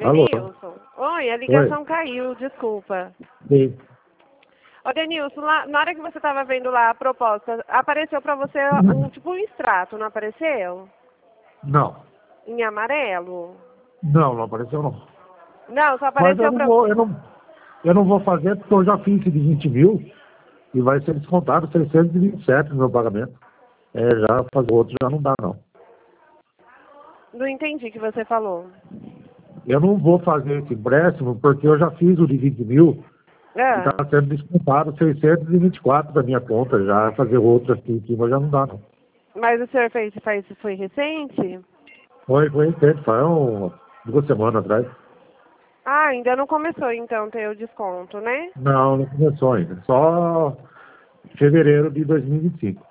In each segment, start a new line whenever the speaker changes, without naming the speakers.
Alô?
Denilson. Oi, a
Oi.
ligação caiu, desculpa.
Sim.
Ô, Denilson, na hora que você estava vendo lá a proposta, apareceu para você tipo um extrato, não apareceu?
Não.
Em amarelo?
Não apareceu não.
Não, só
Mas eu
apareceu
não
para...
vou, eu não vou fazer porque eu já fiz esse de 20 mil e vai ser descontado 627 no meu pagamento. Já fazer outro já não dá não.
Não entendi o que você falou.
Eu não vou fazer esse empréstimo porque eu já fiz o de 20 mil e está
Ah,
sendo descontado 624 da minha conta. Já fazer outro aqui em cima já não dá não.
mas o senhor foi recente?
Foi recente, faz 2 semanas atrás.
Ah, ainda não começou então ter o desconto, né?
Não começou ainda. Só fevereiro de 2025.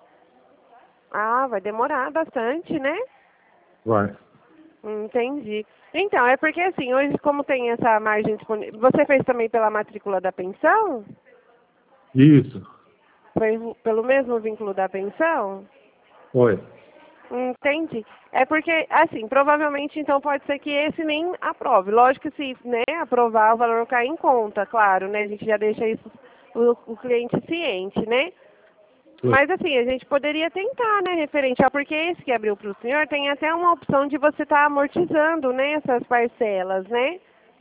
Ah, vai demorar bastante, né?
Vai.
Entendi. Então, é porque assim, hoje como tem essa margem disponível... Você fez também pela matrícula da pensão?
Isso.
Foi pelo mesmo vínculo da pensão?
Foi.
Entendi. É porque, assim, provavelmente, então, pode ser que esse nem aprove. Lógico que se, né, aprovar, o valor cai em conta, claro, né? A gente já deixa isso o cliente ciente, né?
Foi.
Mas, assim, a gente poderia tentar, né, referente a... Porque esse que abriu para o senhor tem até uma opção de você estar amortizando, né, essas parcelas, né?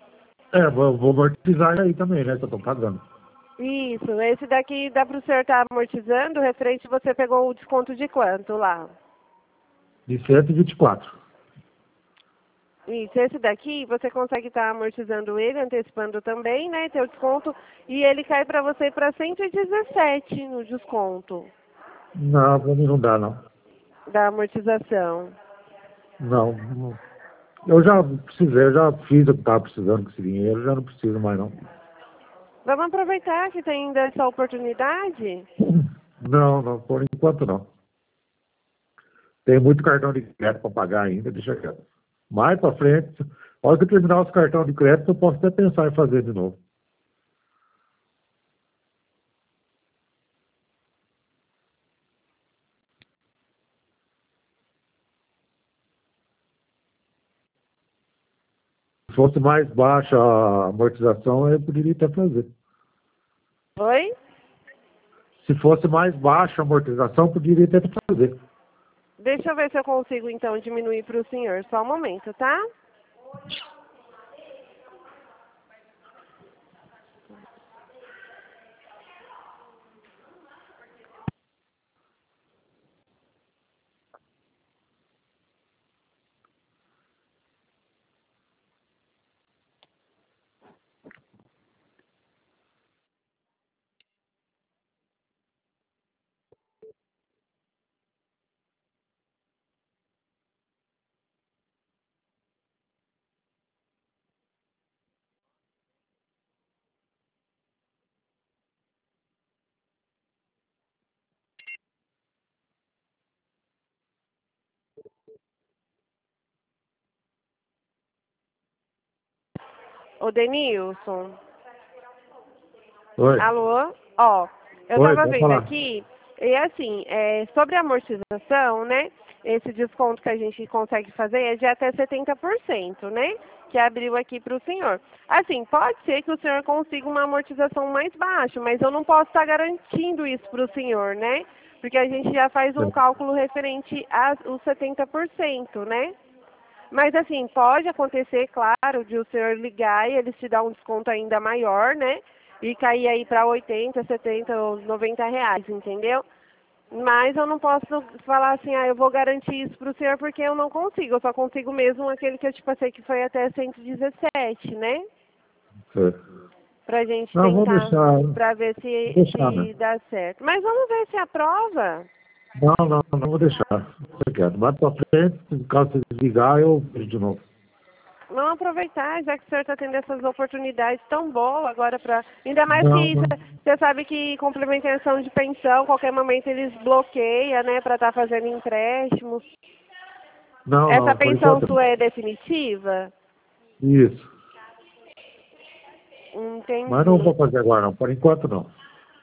Vou amortizar aí também, né? Que eu tô pagando.
Isso, esse daqui dá para o senhor estar amortizando, referente você pegou o desconto de quanto lá?
De 124.
Isso, esse daqui você consegue estar amortizando ele, antecipando também, né, ter o desconto, e ele cai para você para 117 no desconto
Não, pra mim não dá, não.
da amortização.
Não. Eu já precisei, eu já fiz o que estava precisando com esse dinheiro, já não preciso mais, não.
Vamos aproveitar que tem ainda essa oportunidade?
Não, por enquanto não. Tem muito cartão de crédito para pagar ainda, deixa quieto. Mais para frente, a hora que eu terminar os cartões de crédito, eu posso até pensar em fazer de novo. Se fosse mais baixa a amortização, eu poderia até fazer.
Oi?
Se fosse mais baixa a amortização, eu poderia até fazer.
Deixa eu ver se eu consigo então diminuir para o senhor, só um momento, tá? Ô Denilson,
Oi,
alô? Ó, eu
oi,
estava
pode
vendo
falar.
aqui, e assim, sobre a amortização, né? Esse desconto que a gente consegue fazer é de até 70%, né? Que abriu aqui para o senhor. Assim, pode ser que o senhor consiga uma amortização mais baixa, mas eu não posso estar garantindo isso para o senhor, né? Porque a gente já faz um cálculo referente aos 70%, né? Mas assim, pode acontecer, claro, de o senhor ligar e eles te dar um desconto ainda maior, né? E cair aí para 80, 70 ou 90 reais, entendeu? Mas eu não posso falar assim, eu vou garantir isso para o senhor porque eu não consigo. Eu só consigo mesmo aquele que eu te passei que foi até 117, né?
Oi.
Pra gente
Não, vou
tentar,
deixar,
pra ver
vou deixar, né?
se dá certo. Mas vamos ver se aprova.
Não vou deixar. Deixa quieto. Mais para frente, caso você desligar, eu vejo de novo.
Vamos aproveitar, já que o senhor está tendo essas oportunidades tão boas agora para... Ainda mais
Não,
que
não.
você sabe que complementação de pensão, qualquer momento eles bloqueiam, né, para estar fazendo empréstimos. Essa
Não, por
pensão
enquanto
sua
não.
é definitiva?
Isso. Mas não
Entendi.
vou fazer agora, não. Por enquanto, não.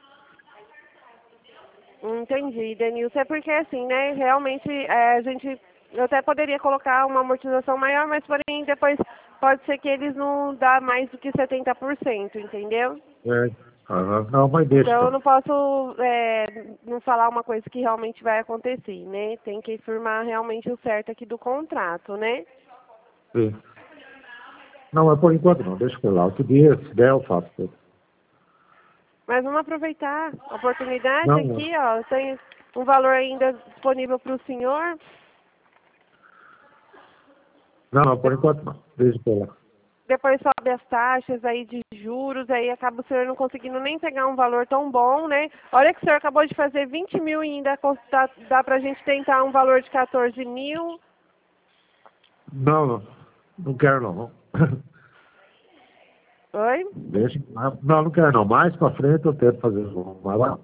Entendi, Denilson. É porque assim, né, realmente a gente... Eu até poderia colocar uma amortização maior, mas porém depois pode ser que eles não dão mais do que 70%, entendeu?
É. Aham. Não, mas deixa.
Então eu
Então.
não posso não falar uma coisa que realmente vai acontecer, né? Tem que firmar realmente o certo aqui do contrato, né?
Sim. Não, mas por enquanto não, deixa eu lá. Outro dia, se der, eu faço.
Mas vamos aproveitar a oportunidade
Não, não.
aqui, ó. Tem um valor ainda disponível para o senhor.
Não, não, por enquanto não. Deixa eu lá.
Depois sobe as taxas aí de juros, aí acaba o senhor não conseguindo nem pegar um valor tão bom, né? Olha que o senhor acabou de fazer 20 mil e ainda dá pra gente tentar um valor de 14 mil.
Não, não. Não quero não.
Oi?
Deixa. Não, não quero não. Mais pra frente eu tento fazer isso. Mas lá.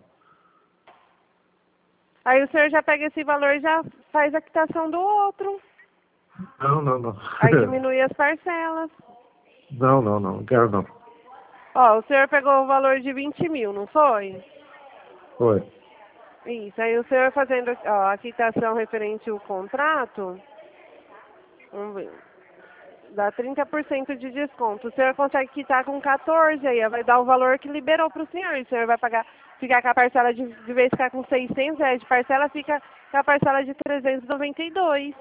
Aí o senhor já pega esse valor e já faz a quitação do outro.
Não, não, não.
Aí diminui as parcelas.
Não, não, não. Não quero não.
Ó, o senhor pegou o valor de 20 mil, não foi?
Foi.
Isso, aí o senhor fazendo ó, a quitação referente ao contrato, vamos ver, dá 30% de desconto. O senhor consegue quitar com 14, aí vai dar o valor que liberou para o senhor. E o senhor vai pagar, ficar com a parcela de vez de ficar com 600 reais de parcela, fica com a parcela de 392.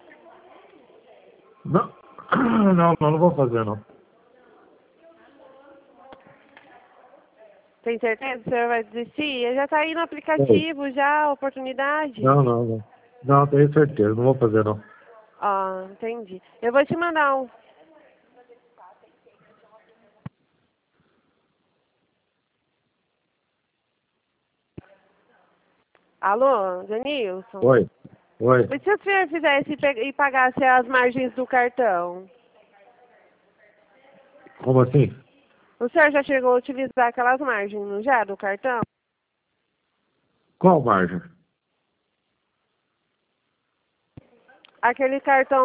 Não, não, não, não vou fazer não.
Tem certeza que o senhor vai desistir? Já está aí no
Foi.
aplicativo, já, a oportunidade.
Não, não, não. Não, tenho certeza. Não vou fazer não.
Ah, entendi. Eu vou te mandar um. Alô, Denilson?
Oi. Oi.
E se o senhor fizesse e pagasse as margens do cartão?
Como assim?
O senhor já chegou a utilizar aquelas margens, não já, do cartão?
Qual margem?
Aquele cartão